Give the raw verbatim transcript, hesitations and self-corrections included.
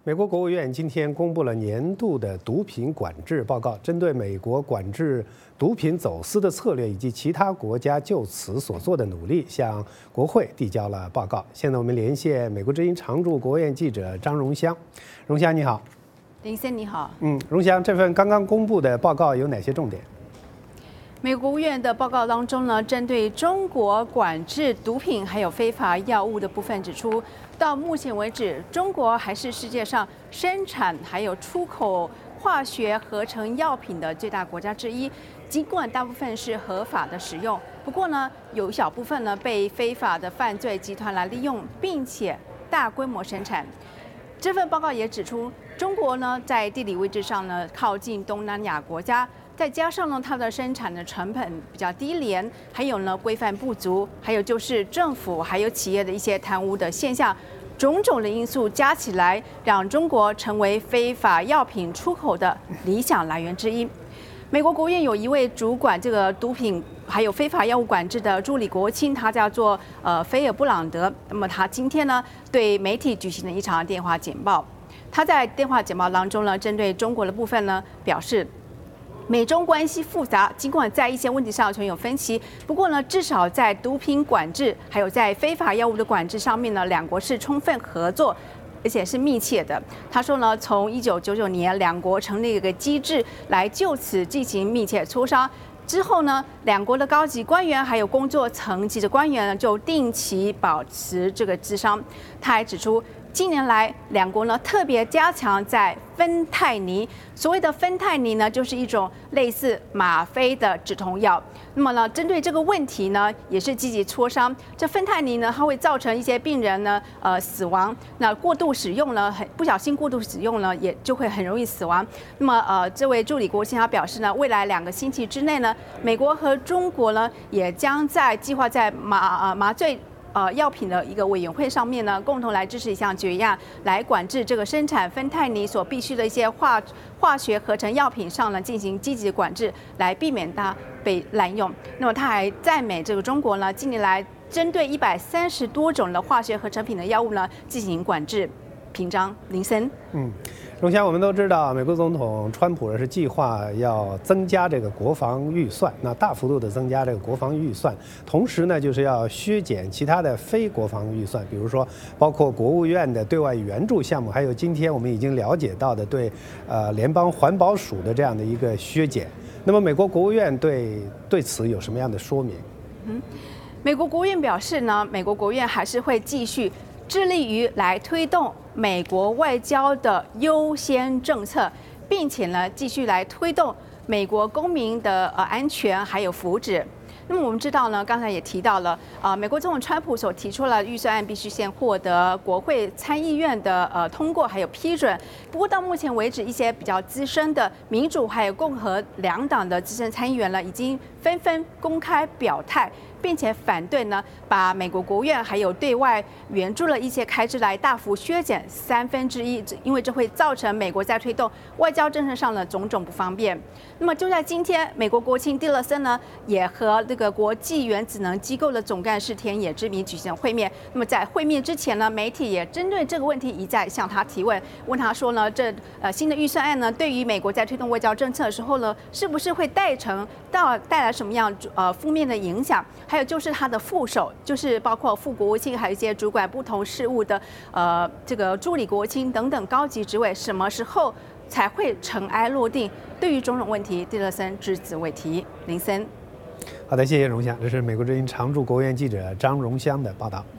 美国国务院今天公布了年度的毒品管制报告，针对美国管制毒品走私的策略以及其他国家就此所做的努力，向国会递交了报告。现在我们连线美国之音常驻国务院记者张荣香。荣香你好。 林森你好。 嗯，荣香，这份刚刚公布的报告有哪些重点？ 美国国务院的报告当中呢，针对中国管制毒品还有非法药物的部分指出，到目前为止，中国还是世界上生产还有出口化学合成药品的最大国家之一。尽管大部分是合法的使用，不过呢，有一小部分呢被非法的犯罪集团来利用，并且大规模生产。这份报告也指出，中国呢在地理位置上呢靠近东南亚国家。再加上呢，它的生产的成本比较低廉，还有呢规范不足，还有就是政府还有企业的一些贪污的现象，种种的因素加起来，让中国成为非法药品出口的理想来源之一。美国国务院有一位主管这个毒品还有非法药物管制的助理国务卿，他叫做呃菲尔布朗德。那么他今天呢对媒体举行了一场电话简报。他在电话简报当中呢，针对中国的部分呢表示，美中关系复杂，尽管在一些问题上存有分歧，不过呢，至少在毒品管制还有在非法药物的管制上面呢，两国是充分合作，而且是密切的。他说呢，从一九九九年两国成立一个机制来就此进行密切磋商。之后呢，两国的高级官员还有工作层级的官员呢，就定期保持这个磋商。他还指出，近年来，两国呢特别加强在芬太尼。所谓的芬太尼呢，就是一种类似吗啡的止痛药。那么呢，针对这个问题呢，也是积极磋商。这芬太尼呢，它会造成一些病人呢，呃，死亡。那过度使用呢，很不小心过度使用呢，也就会很容易死亡。那么呃，这位助理国务卿他表示呢，未来两个星期之内呢，美国和中国呢，也将在计划在麻呃麻醉。呃，药品的一个委员会上面呢，共同来支持一项决议案，来管制这个生产芬太尼所必需的一些化化学合成药品上呢进行积极管制，来避免它被滥用。那么他还赞美这个中国呢，近年来针对一百三十多种的化学合成品的药物呢进行管制。平章林森， 嗯。荣香，我们都知道，美国总统川普是计划要增加这个国防预算，那大幅度的增加这个国防预算，同时呢，就是要削减其他的非国防预算，比如说包括国务院的对外援助项目，还有今天我们已经了解到的对呃联邦环保署的这样的一个削减。那么，美国国务院对对此有什么样的说明？ 嗯，美国国务院表示呢，美国国务院还是会继续致力于来推动美国外交的优先政策，并且呢，继续来推动美国公民的呃安全还有福祉。那么我们知道呢，刚才也提到了，呃，美国总统川普所提出了预算案必须先获得国会参议院的呃通过还有批准。不过到目前为止，一些比较资深的民主还有共和两党的资深参议员呢，已经纷纷公开表态，并且反对呢，把美国国务院还有对外援助了一些开支来大幅削减三分之一，因为这会造成美国在推动外交政策上的种种不方便。那么就在今天，美国国务卿蒂勒森呢，也和这个国际原子能机构的总干事田野之明举行会面。那么在会面之前呢，媒体也针对这个问题一再向他提问，问他说呢，这呃新的预算案呢，对于美国在推动外交政策的时候呢，是不是会带成到带来什么样呃负面的影响？还有就是他的副手，就是包括副国务卿，还有一些主管不同事务的呃这个助理国务卿等等高级职位，什么时候才会尘埃落定？对于种种问题，蒂勒森只字未提。林森， 好的，谢谢荣香，这是美国之音常驻国务院记者张荣香的报道。